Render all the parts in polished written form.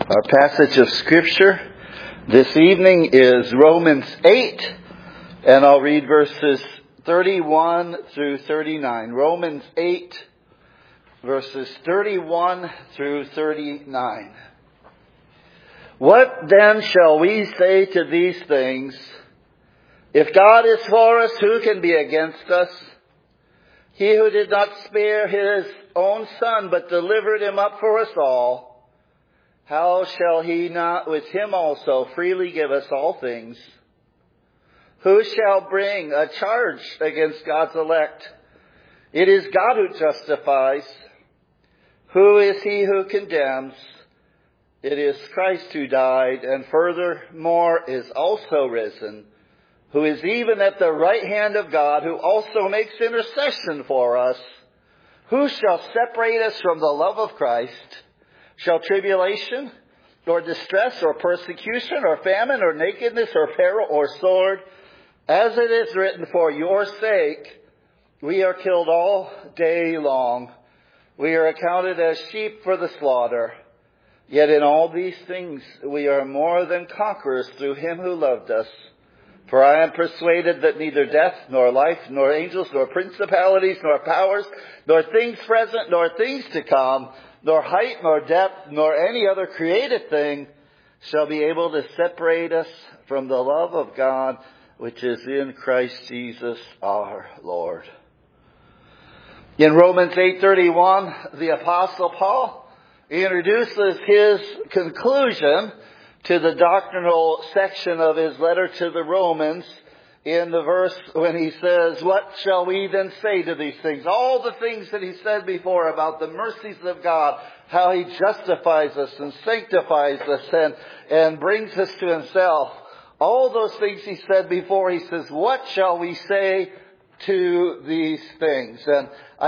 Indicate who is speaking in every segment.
Speaker 1: Our passage of Scripture this evening is Romans 8, and I'll read verses 31 through 39. Romans 8, verses 31 through 39. What then shall we say to these things? If God is for us, who can be against us? He who did not spare his own Son, but delivered him up for us all, how shall he not with him also freely give us all things? Who shall bring a charge against God's elect? It is God who justifies. Who is he who condemns? It is Christ who died, and furthermore is also risen, who is even at the right hand of God, who also makes intercession for us. Who shall separate us from the love of Christ? Shall tribulation, or distress, or persecution, or famine, or nakedness, or peril, or sword? As it is written, for your sake we are killed all day long. We are accounted as sheep for the slaughter. Yet in all these things we are more than conquerors through him who loved us. For I am persuaded that neither death, nor life, nor angels, nor principalities, nor powers, nor things present, nor things to come, nor height, nor depth, nor any other created thing shall be able to separate us from the love of God, which is in Christ Jesus our Lord. In Romans 8:31, the Apostle Paul introduces his conclusion to the doctrinal section of his letter to the Romans in the verse when he says, what shall we then say to these things? All the things that he said before about the mercies of God, how he justifies us and sanctifies us and brings us to himself. All those things he said before, he says, what shall we say to these things? And I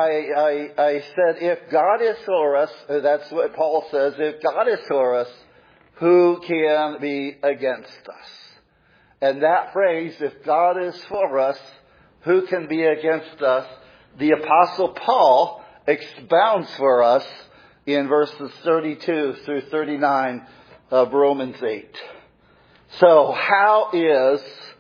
Speaker 1: said, if God is for us, that's what Paul says, if God is for us, who can be against us? And that phrase, if God is for us, who can be against us? The Apostle Paul expounds for us in verses 32 through 39 of Romans 8. So how is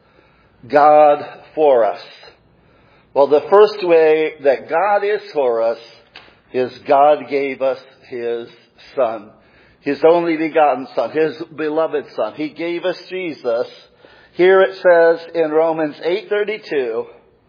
Speaker 1: God for us? Well, the first way that God is for us is God gave us His Son. His only begotten Son, His beloved Son. He gave us Jesus. Here it says in Romans 8:32,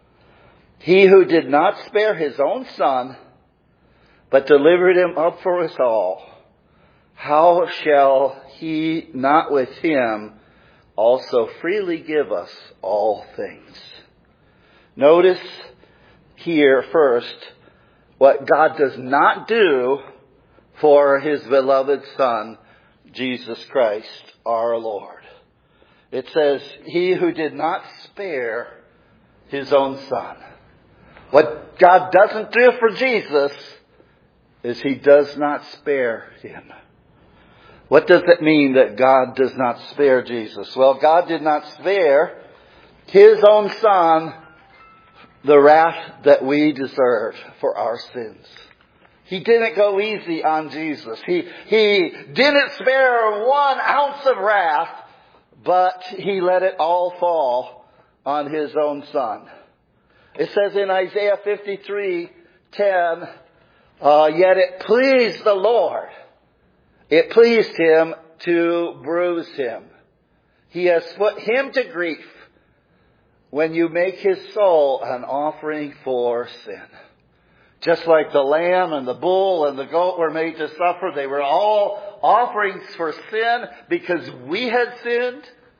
Speaker 1: He who did not spare His own Son, but delivered Him up for us all, how shall He not with Him also freely give us all things? Notice here first what God does not do for His beloved Son, Jesus Christ, our Lord. It says, He who did not spare His own Son. What God doesn't do for Jesus is He does not spare Him. What does it mean that God does not spare Jesus? Well, God did not spare His own Son the wrath that we deserve for our sins. He didn't go easy on Jesus. He didn't spare 1 ounce of wrath, but He let it all fall on His own Son. It says in Isaiah 53:10, yet it pleased the Lord. It pleased Him to bruise Him. He has put Him to grief when you make His soul an offering for sin. Just like the lamb and the bull and the goat were made to suffer, they were all offerings for sin because we had sinned.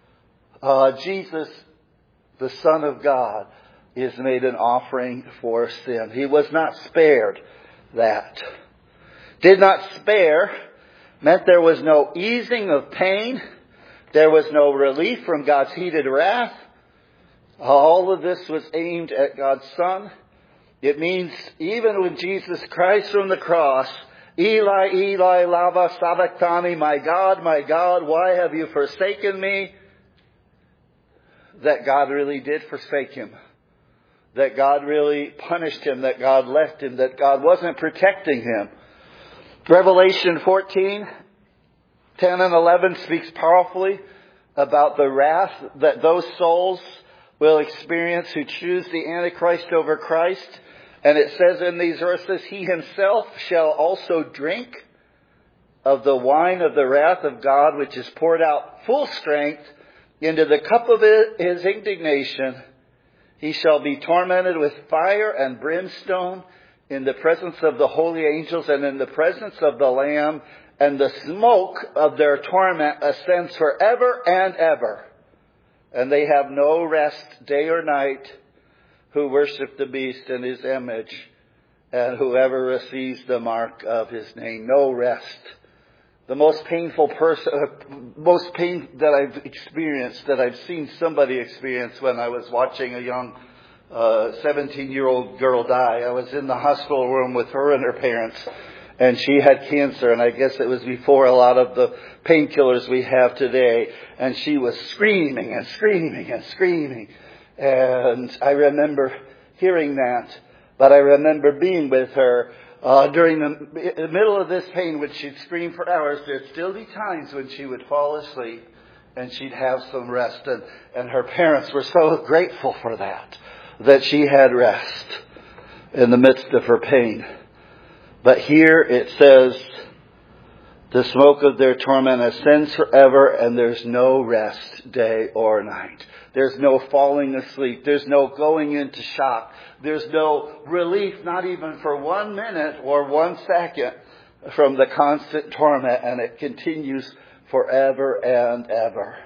Speaker 1: Jesus, the Son of God, is made an offering for sin. He was not spared that. Did not spare meant there was no easing of pain. There was no relief from God's heated wrath. All of this was aimed at God's Son. It means even when Jesus Christ from the cross, Eli, Eli, lama sabachthani, my God, why have you forsaken me? That God really did forsake Him. That God really punished Him. That God left Him. That God wasn't protecting Him. Revelation 14 10 and 11 speaks powerfully about the wrath that those souls will experience who choose the Antichrist over Christ. And it says in these verses, he himself shall also drink of the wine of the wrath of God, which is poured out full strength into the cup of his indignation. He shall be tormented with fire and brimstone in the presence of the holy angels and in the presence of the Lamb. And the smoke of their torment ascends forever and ever. And they have no rest day or night who worship the beast and his image, and whoever receives the mark of his name. No rest. The most painful most pain that I've experienced, that I've seen somebody experience when I was watching a young 17-year-old girl die. I was in the hospital room with her and her parents, and she had cancer, and I guess it was before a lot of the painkillers we have today. And she was screaming and screaming and screaming. And I remember hearing that. But I remember being with her during the middle of this pain, when she'd scream for hours. There'd still be times when she would fall asleep and she'd have some rest. And her parents were so grateful for that she had rest in the midst of her pain. But here it says, the smoke of their torment ascends forever, and there's no rest day or night. There's no falling asleep. There's no going into shock. There's no relief, not even for 1 minute or 1 second, from the constant torment, and it continues forever and ever.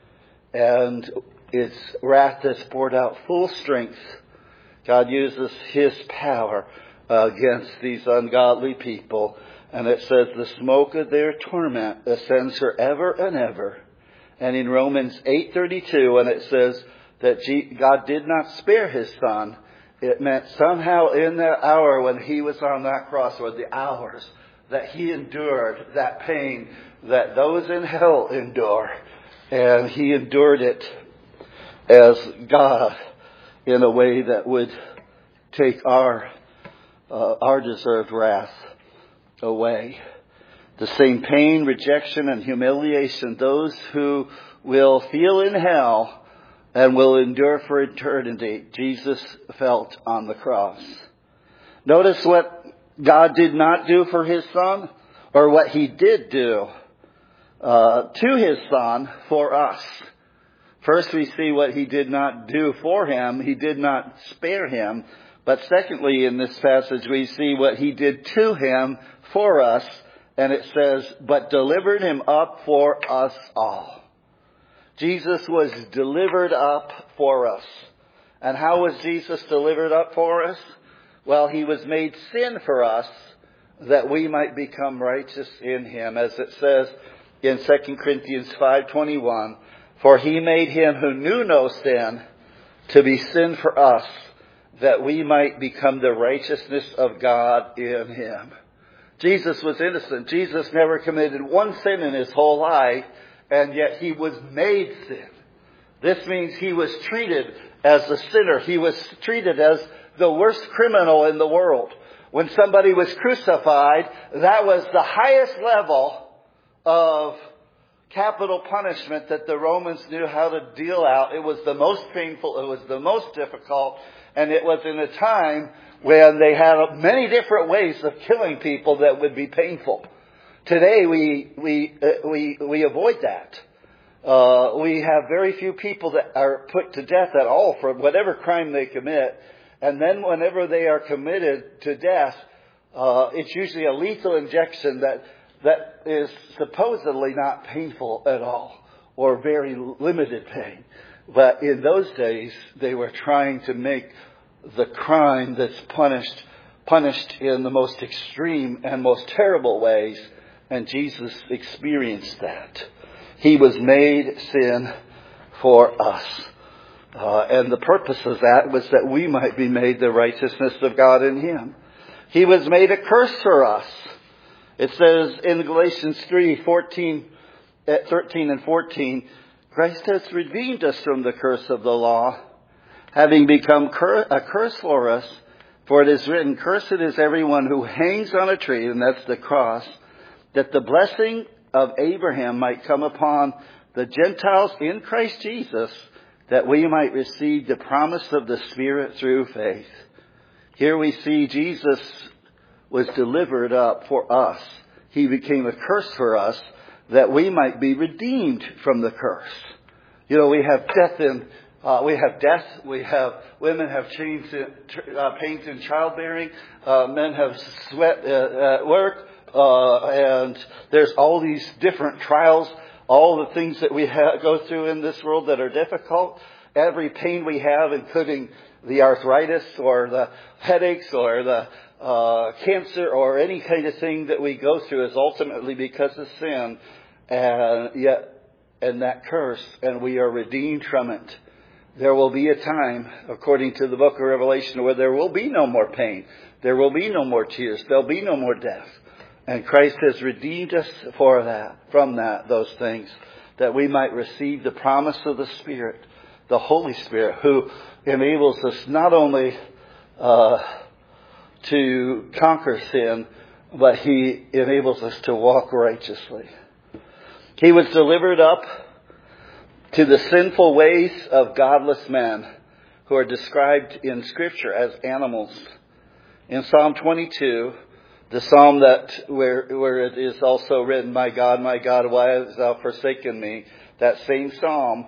Speaker 1: And its wrath is poured out full strength. God uses his power against these ungodly people. And it says the smoke of their torment ascends forever and ever. And in Romans 8:32, when it says that God did not spare his son, it meant somehow in that hour when he was on that cross, or the hours that he endured that pain that those in hell endure. And he endured it as God in a way that would take our deserved wrath away. The same pain, rejection, and humiliation those who will feel in hell and will endure for eternity, Jesus felt on the cross. Notice what God did not do for his son, or what he did do to his son for us. First, we see what he did not do for him. He did not spare him. But secondly, in this passage, we see what he did to him for us. And it says, but delivered him up for us all. Jesus was delivered up for us. And how was Jesus delivered up for us? Well, he was made sin for us that we might become righteous in him. As it says in 2 Corinthians 5:21, for he made him who knew no sin to be sin for us, that we might become the righteousness of God in him. Jesus was innocent. Jesus never committed one sin in his whole life, and yet he was made sin. This means he was treated as a sinner. He was treated as the worst criminal in the world. When somebody was crucified, that was the highest level of capital punishment that the Romans knew how to deal out. It was the most painful. It was the most difficult. And it was in a time when they had many different ways of killing people that would be painful. Today we avoid that. We have very few people that are put to death at all for whatever crime they commit. And then whenever they are committed to death, it's usually a lethal injection that is supposedly not painful at all, or very limited pain. But in those days, they were trying to make the crime that's punished in the most extreme and most terrible ways. And Jesus experienced that. He was made sin for us. And the purpose of that was that we might be made the righteousness of God in him. He was made a curse for us. It says in Galatians 3:13 and 14, Christ has redeemed us from the curse of the law, having become a curse for us. For it is written, cursed is everyone who hangs on a tree, and that's the cross, that the blessing of Abraham might come upon the Gentiles in Christ Jesus, that we might receive the promise of the Spirit through faith. Here we see Jesus was delivered up for us. He became a curse for us, that we might be redeemed from the curse. You know, we have death. Women have pains in childbearing. Men have sweat at work. And there's all these different trials, all the things that we go through in this world that are difficult. Every pain we have, including the arthritis or the headaches or the cancer or any kind of thing that we go through, is ultimately because of sin. And that curse, and we are redeemed from it. There will be a time, according to the book of Revelation, where there will be no more pain. There will be no more tears. There'll be no more death. And Christ has redeemed us from those things, that we might receive the promise of the Spirit, the Holy Spirit, who enables us not only to conquer sin, but He enables us to walk righteously. He was delivered up to the sinful ways of godless men, who are described in Scripture as animals. In Psalm 22, the psalm where it is also written, my God, why hast thou forsaken me?" That same psalm,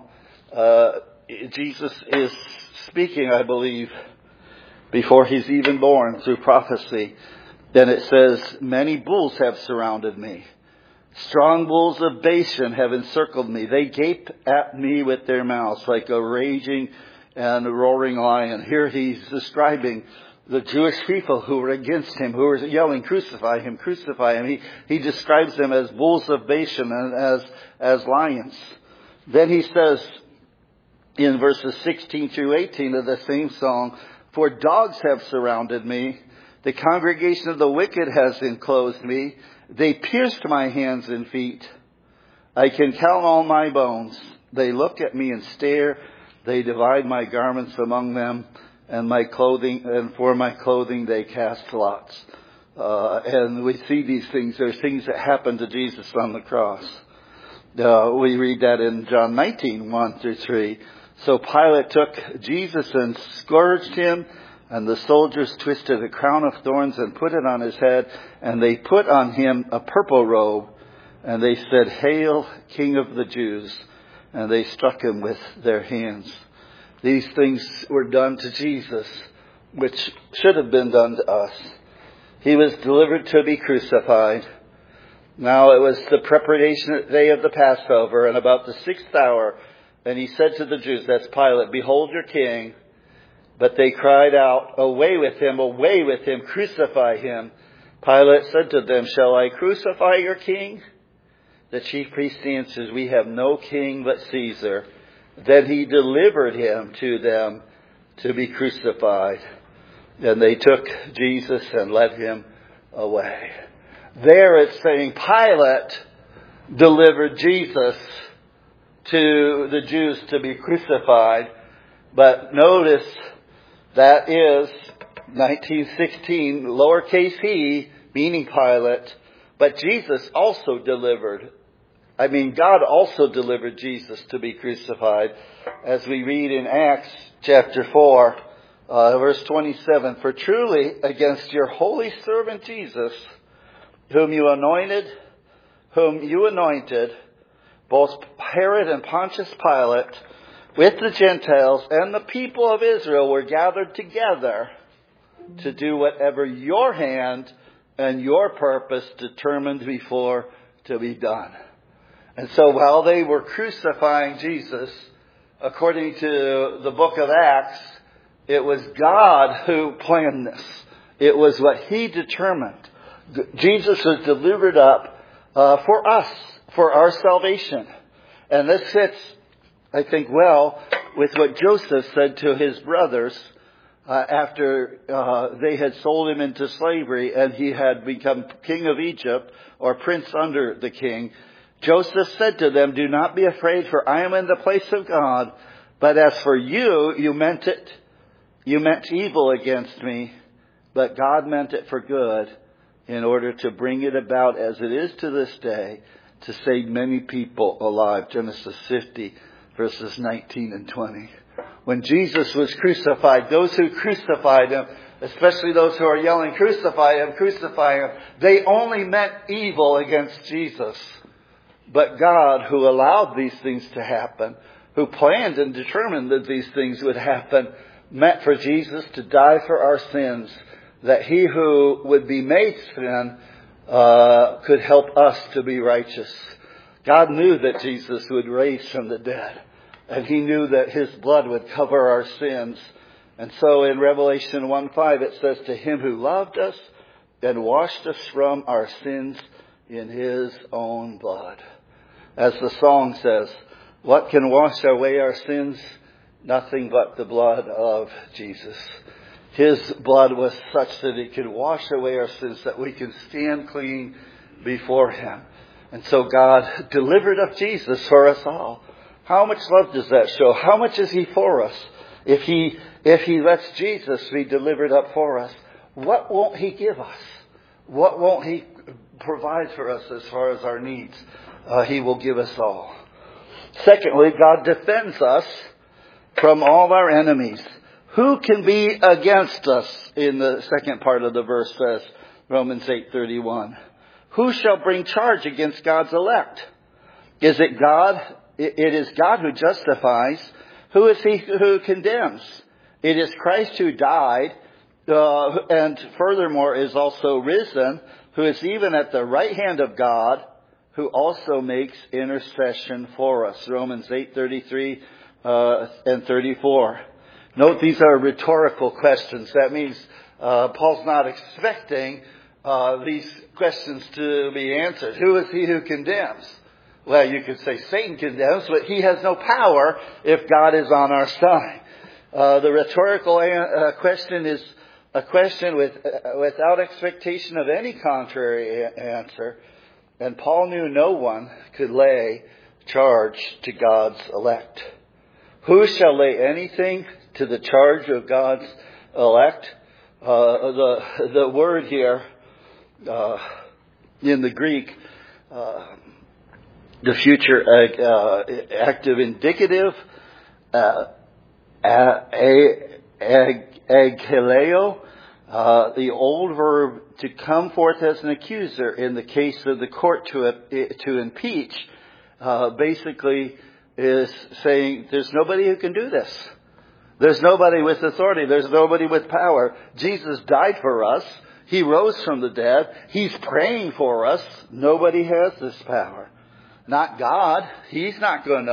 Speaker 1: Jesus is speaking, I believe, before He's even born, through prophecy. Then it says, "Many bulls have surrounded me. Strong bulls of Bashan have encircled me. They gape at me with their mouths like a raging and roaring lion." Here He's describing the Jewish people who were against Him, who were yelling, "Crucify Him, crucify Him." He describes them as bulls of Bashan and as lions. Then He says in verses 16 through 18 of the same song, "For dogs have surrounded me. The congregation of the wicked has enclosed me. They pierced my hands and feet. I can count all my bones. They look at me and stare. They divide my garments among them, and for my clothing they cast lots." And we see these things. There's things that happened to Jesus on the cross. We read that in John 19, 1 through 3. "So Pilate took Jesus and scourged Him, and the soldiers twisted a crown of thorns and put it on His head, and they put on Him a purple robe, and they said, 'Hail, King of the Jews!' And they struck Him with their hands." These things were done to Jesus, which should have been done to us. He was delivered to be crucified. Now it was the preparation day of the Passover, and about the 6th hour, and He said to the Jews, that's Pilate, "Behold your king." But they cried out, away with him, crucify Him." Pilate said to them, "Shall I crucify your king?" The chief priest answers, "We have no king but Caesar." Then He delivered Him to them to be crucified. And they took Jesus and led Him away. There it's saying Pilate delivered Jesus to the Jews to be crucified. But notice that is 1916, lowercase he, meaning Pilate. But Jesus also God also delivered Jesus to be crucified. As we read in Acts chapter 4, verse 27, "For truly against your holy servant Jesus, whom you anointed, both Herod and Pontius Pilate, with the Gentiles and the people of Israel, were gathered together to do whatever your hand and your purpose determined before to be done." And so while they were crucifying Jesus, according to the book of Acts, it was God who planned this. It was what He determined. Jesus was delivered up for us, for our salvation. And this fits, I think, well with what Joseph said to his brothers after they had sold him into slavery and he had become king of Egypt, or prince under the king. Joseph said to them, "Do not be afraid, for I am in the place of God. But as for you, you meant evil against me, but God meant it for good, in order to bring it about as it is to this day, to save many people alive. Genesis 50, verses 19 and 20. When Jesus was crucified, those who crucified him, especially those who are yelling, crucify him, they only meant evil against Jesus. But God, who allowed these things to happen, who planned and determined that these things would happen, meant for Jesus to die for our sins, that he who would be made sin could help us to be righteous. God knew that Jesus would raise from the dead, and he knew that his blood would cover our sins. And so in Revelation 1:5 it says, to him who loved us and washed us from our sins in his own blood. As the song says, what can wash away our sins? Nothing but the blood of Jesus. His blood was such that it could wash away our sins, that we can stand clean before him. And so God delivered up Jesus for us all. How much love does that show? How much is he for us? If he lets Jesus be delivered up for us, what won't he give us? What won't he provide for us as far as our needs? He will give us all. Secondly, God defends us from all our enemies. Who can be against us? In the second part of the verse says, Romans 8:31. Who shall bring charge against God's elect? Is it God? It is God who justifies. Who is he who condemns? It is Christ who died, and furthermore is also risen, who is even at the right hand of God, who also makes intercession for us. Romans 8:33 and 34. Note these are rhetorical questions. That means Paul's not expecting these questions to be answered. Who is he who condemns? Well, you could say Satan condemns, but he has no power if God is on our side. The rhetorical question is a question without expectation of any contrary answer. And Paul knew no one could lay charge to God's elect. Who shall lay anything to the charge of God's elect? The word here in the Greek, the future active indicative, agheleo, the old verb to come forth as an accuser in the case of the court to impeach, basically is saying there's nobody who can do this. There's nobody with authority. There's nobody with power. Jesus died for us. He rose from the dead. He's praying for us. Nobody has this power. Not God. He's not going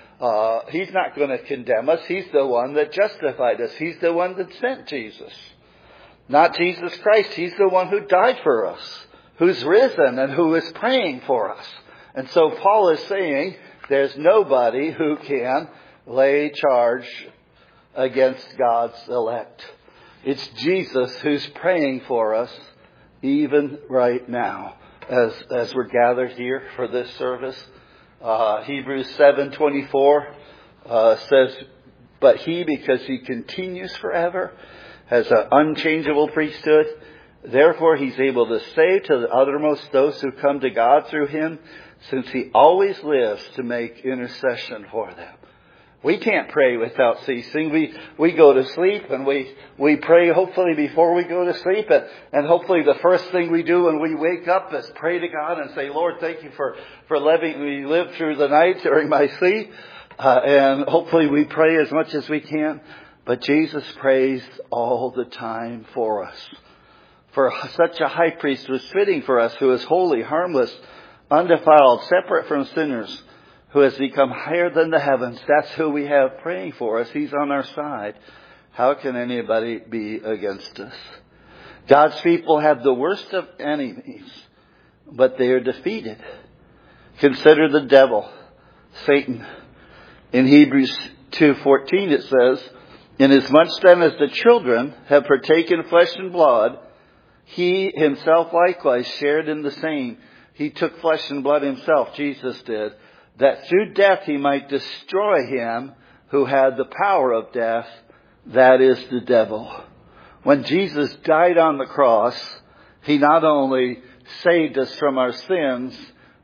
Speaker 1: to condemn us. He's the one that justified us. He's the one that sent Jesus. Not Jesus Christ. He's the one who died for us, who's risen and who is praying for us. And so Paul is saying there's nobody who can lay charge against God's elect. It's Jesus who's praying for us even right now as we're gathered here for this service. Hebrews 7:24 says, but he, because he continues forever, has an unchangeable priesthood. Therefore he's able to save to the uttermost those who come to God through him, since he always lives to make intercession for them. We can't pray without ceasing. We go to sleep and we pray hopefully before we go to sleep. And hopefully the first thing we do when we wake up is pray to God and say, Lord, thank you for letting me live through the night during my sleep. And hopefully we pray as much as we can. But Jesus prays all the time for us. For such a high priest was fitting for us, who is holy, harmless, undefiled, separate from sinners, who has become higher than the heavens. That's who we have praying for us. He's on our side. How can anybody be against us? God's people have the worst of enemies, but they are defeated. Consider the devil, Satan. In Hebrews 2:14 it says, inasmuch then as the children have partaken flesh and blood, he himself likewise shared in the same. He took flesh and blood himself, Jesus did, that through death he might destroy him who had the power of death, that is the devil. When Jesus died on the cross, he not only saved us from our sins,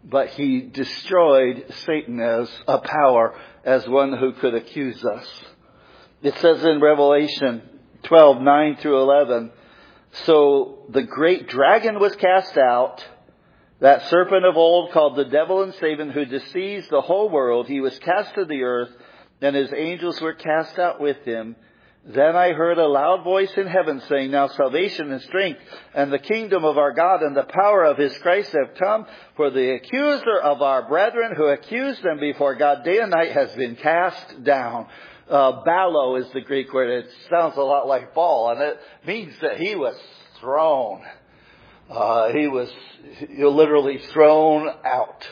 Speaker 1: but he destroyed Satan as a power, as one who could accuse us. It says in Revelation 12:9 through 11, so the great dragon was cast out, that serpent of old called the devil and Satan, who deceives the whole world. He was cast to the earth, and his angels were cast out with him. Then I heard a loud voice in heaven saying, now salvation and strength and the kingdom of our God and the power of his Christ have come, for the accuser of our brethren who accused them before God day and night has been cast down. Ballo is the Greek word. It sounds a lot like ball, and it means that he was thrown. He was literally thrown out.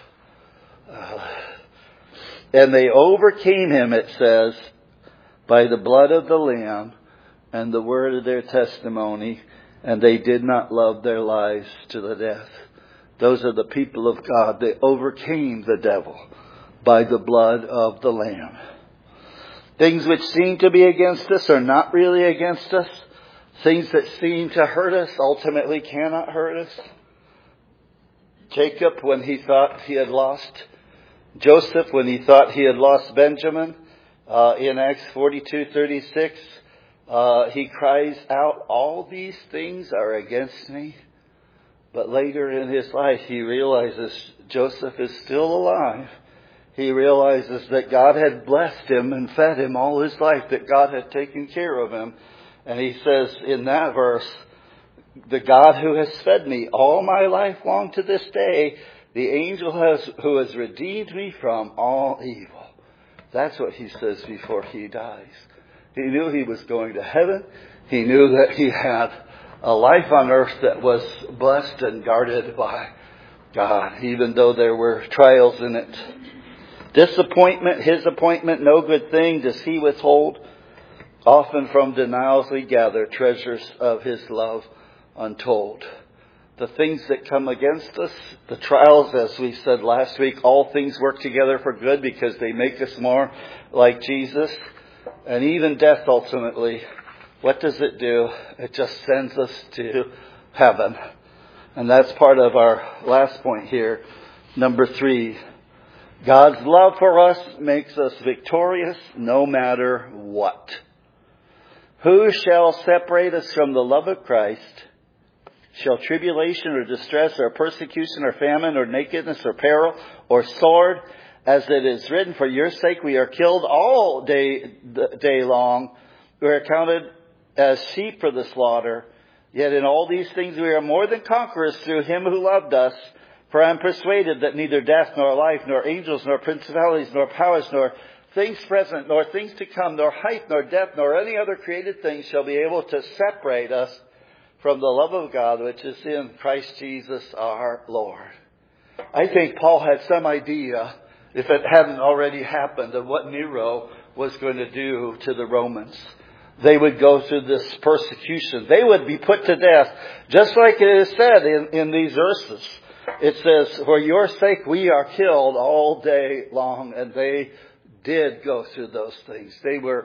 Speaker 1: And they overcame him, it says, by the blood of the Lamb and the word of their testimony, and they did not love their lives to the death. Those are the people of God. They overcame the devil by the blood of the Lamb. Things which seem to be against us are not really against us. Things that seem to hurt us ultimately cannot hurt us. Jacob, when he thought he had lost Joseph, when he thought he had lost Benjamin, in Acts 42:36, he cries out, all these things are against me. But later in his life, he realizes Joseph is still alive. He realizes that God had blessed him and fed him all his life, that God had taken care of him. And he says in that verse, the God who has fed me all my life long to this day, the angel who has redeemed me from all evil. That's what he says before he dies. He knew he was going to heaven. He knew that he had a life on earth that was blessed and guarded by God, even though there were trials in it. Disappointment, his appointment, no good thing does he withhold. Often from denials we gather treasures of his love untold. The things that come against us, the trials, as we said last week, all things work together for good because they make us more like Jesus. And even death ultimately, what does it do? It just sends us to heaven. And that's part of our last point here. Number 3. God's love for us makes us victorious no matter what. Who shall separate us from the love of Christ? Shall tribulation or distress or persecution or famine or nakedness or peril or sword? As it is written, for your sake we are killed all day long. We are counted as sheep for the slaughter. Yet in all these things we are more than conquerors through him who loved us. For I am persuaded that neither death nor life, nor angels, nor principalities, nor powers, nor things present, nor things to come, nor height, nor depth, nor any other created thing shall be able to separate us from the love of God which is in Christ Jesus our Lord. I think Paul had some idea, if it hadn't already happened, of what Nero was going to do to the Romans. They would go through this persecution. They would be put to death, just like it is said in these verses. It says, for your sake we are killed all day long. And they did go through those things. They were,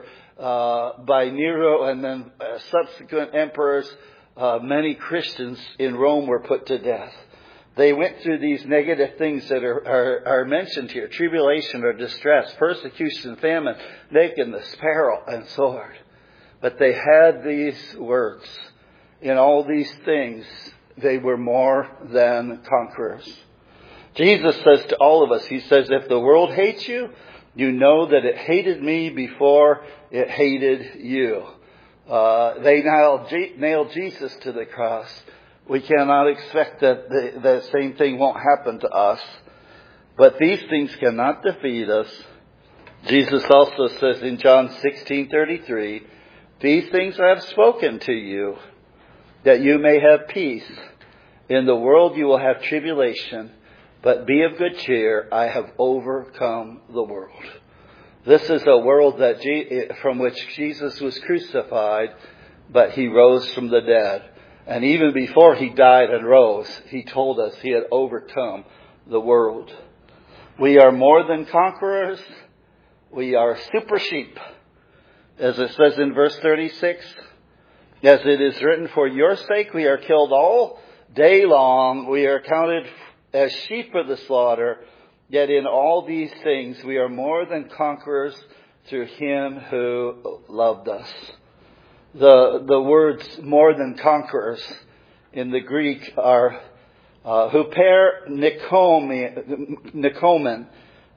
Speaker 1: by Nero and then subsequent emperors, many Christians in Rome were put to death. They went through these negative things that are mentioned here. Tribulation or distress, persecution, famine, nakedness, peril, and sword. But they had these words. In all these things, they were more than conquerors. Jesus says to all of us, he says, if the world hates you, you know that it hated me before it hated you. They nailed Jesus to the cross. We cannot expect that the same thing won't happen to us. But these things cannot defeat us. Jesus also says in John 16:33, these things I have spoken to you, that you may have peace. In the world you will have tribulation, but be of good cheer. I have overcome the world. This is a world from which Jesus was crucified, but he rose from the dead. And even before he died and rose, he told us he had overcome the world. We are more than conquerors. We are super sheep. As it says in verse 36, as it is written, for your sake we are killed all day long. We are counted as sheep for the slaughter, yet in all these things we are more than conquerors through him who loved us. The words more than conquerors in the Greek are huper nikomen,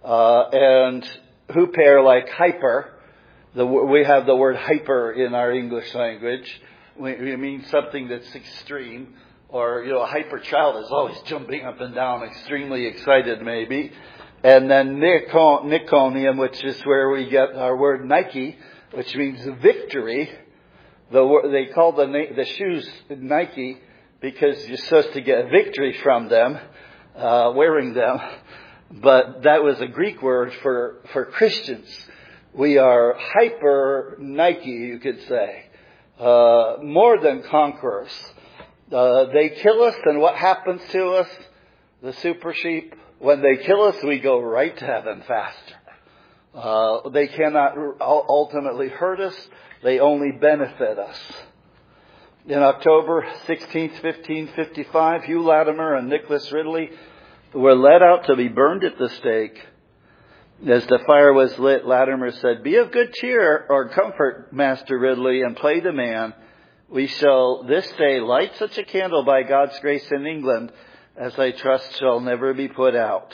Speaker 1: and huper like hyper. We have the word hyper in our English language. We mean something that's extreme. Or, a hyper child is always jumping up and down, extremely excited maybe. And then nikonium, which is where we get our word Nike, which means victory. They call the shoes Nike because you're supposed to get victory from them, wearing them. But that was a Greek word for Christians. We are hyper Nike, you could say. More than conquerors. They kill us, and what happens to us? The super sheep. When they kill us, we go right to heaven faster. They cannot ultimately hurt us. They only benefit us. In October 16th, 1555, Hugh Latimer and Nicholas Ridley were led out to be burned at the stake. As the fire was lit, Latimer said, "Be of good cheer or comfort, Master Ridley, and play the man. We shall this day light such a candle by God's grace in England as I trust shall never be put out."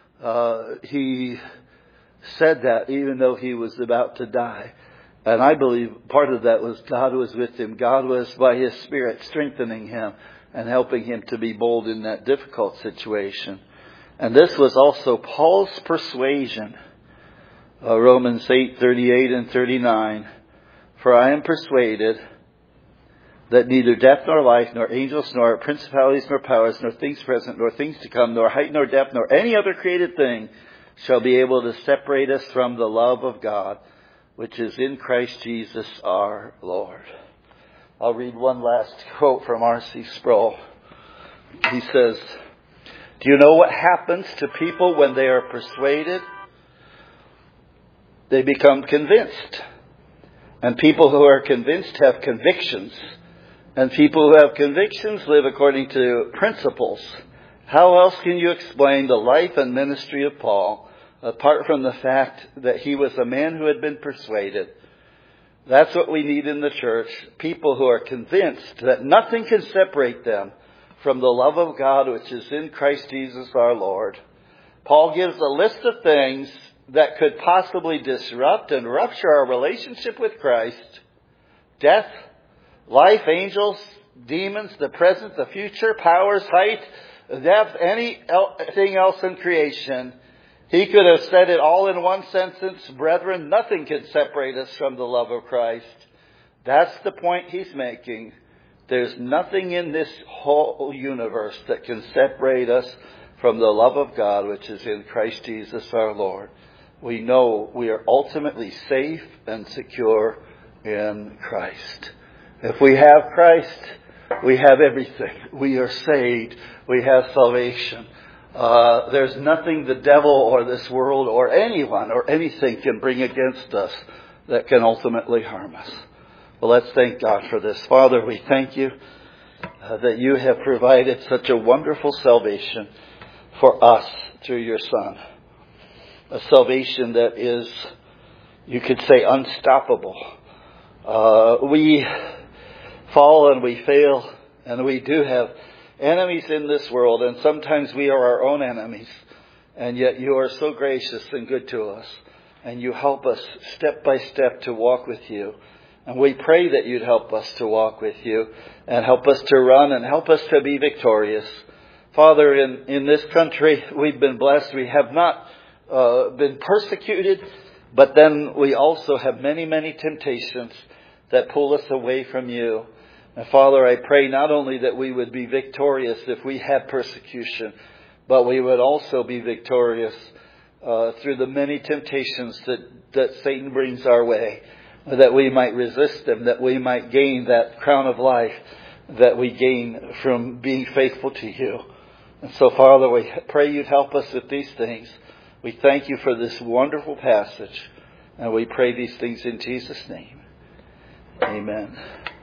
Speaker 1: He said that even though he was about to die. And I believe part of that was God was with him. God was by his Spirit strengthening him and helping him to be bold in that difficult situation. And this was also Paul's persuasion. Romans 8:38 and 39. "For I am persuaded that neither death nor life, nor angels, nor principalities, nor powers, nor things present, nor things to come, nor height, nor depth, nor any other created thing shall be able to separate us from the love of God, which is in Christ Jesus our Lord." I'll read one last quote from R.C. Sproul. He says, "Do you know what happens to people when they are persuaded? They become convinced. And people who are convinced have convictions. And people who have convictions live according to principles. How else can you explain the life and ministry of Paul, apart from the fact that he was a man who had been persuaded?" That's what we need in the church. People who are convinced that nothing can separate them from the love of God which is in Christ Jesus our Lord. Paul gives a list of things that could possibly disrupt and rupture our relationship with Christ. Death, life, angels, demons, the present, the future, powers, height, depth, anything else in creation. He could have said it all in one sentence: "Brethren, nothing can separate us from the love of Christ." That's the point he's making. There's nothing in this whole universe that can separate us from the love of God, which is in Christ Jesus our Lord. We know we are ultimately safe and secure in Christ. If we have Christ, we have everything. We are saved. We have salvation. There's nothing the devil or this world or anyone or anything can bring against us that can ultimately harm us. Well, let's thank God for this. Father, we thank you that you have provided such a wonderful salvation for us through your Son. A salvation that is, you could say, unstoppable. We fall and we fail, and we do have enemies in this world, and sometimes we are our own enemies. And yet you are so gracious and good to us, and you help us step by step to walk with you. And we pray that you'd help us to walk with you and help us to run and help us to be victorious. Father, in this country, we've been blessed. We have not been persecuted, but then we also have many, many temptations that pull us away from you. And Father, I pray not only that we would be victorious if we have persecution, but we would also be victorious through the many temptations that Satan brings our way, that we might resist them, that we might gain that crown of life that we gain from being faithful to you. And so, Father, we pray you'd help us with these things. We thank you for this wonderful passage, and we pray these things in Jesus' name. Amen.